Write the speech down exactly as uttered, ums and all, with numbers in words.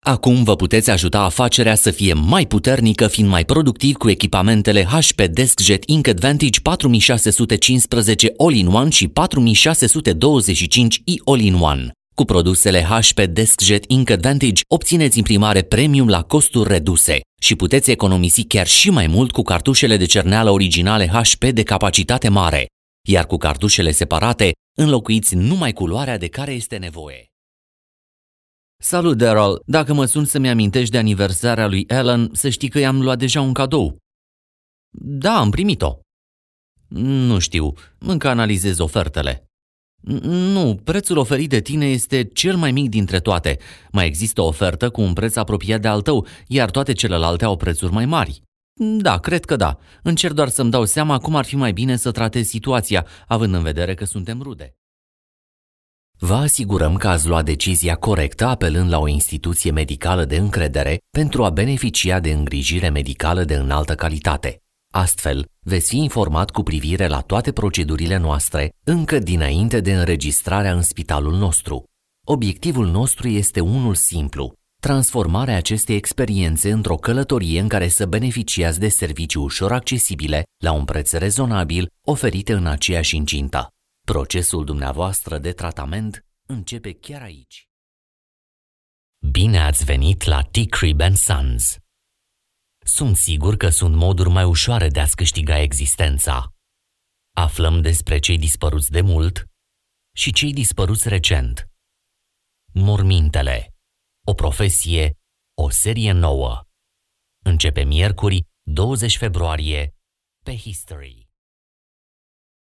Acum vă puteți ajuta afacerea să fie mai puternică, fiind mai productiv cu echipamentele H P DeskJet Ink Advantage patru șase cinci cinci All-in-One și patru șase două cinci e All-in-One. Cu produsele H P DeskJet Ink Advantage obțineți imprimare premium la costuri reduse și puteți economisi chiar și mai mult cu cartușele de cerneală originale H P de capacitate mare, iar cu cartușele separate înlocuiți numai culoarea de care este nevoie. Salut, Daryl! Dacă mă suni să-mi amintești de aniversarea lui Ellen, să știi că i-am luat deja un cadou. Da, am primit-o. Nu știu, încă analizez ofertele. Nu, prețul oferit de tine este cel mai mic dintre toate. Mai există o ofertă cu un preț apropiat de al tău, iar toate celelalte au prețuri mai mari. Da, cred că da. Încerc doar să-mi dau seama cum ar fi mai bine să tratez situația, având în vedere că suntem rude. Vă asigurăm că ați luat decizia corectă apelând la o instituție medicală de încredere pentru a beneficia de îngrijire medicală de înaltă calitate. Astfel, veți fi informat cu privire la toate procedurile noastre încă dinainte de înregistrarea în spitalul nostru. Obiectivul nostru este unul simplu: transformarea acestei experiențe într-o călătorie în care să beneficiați de servicii ușor accesibile, la un preț rezonabil, oferite în aceeași incintă. Procesul dumneavoastră de tratament începe chiar aici. Bine ați venit la T-Crib and Sons. Sunt sigur că sunt moduri mai ușoare de a-ți câștiga existența. Aflăm despre cei dispăruți de mult și cei dispăruți recent. Mormintele. O profesie, o serie nouă. Începe miercuri, douăzeci februarie, pe History.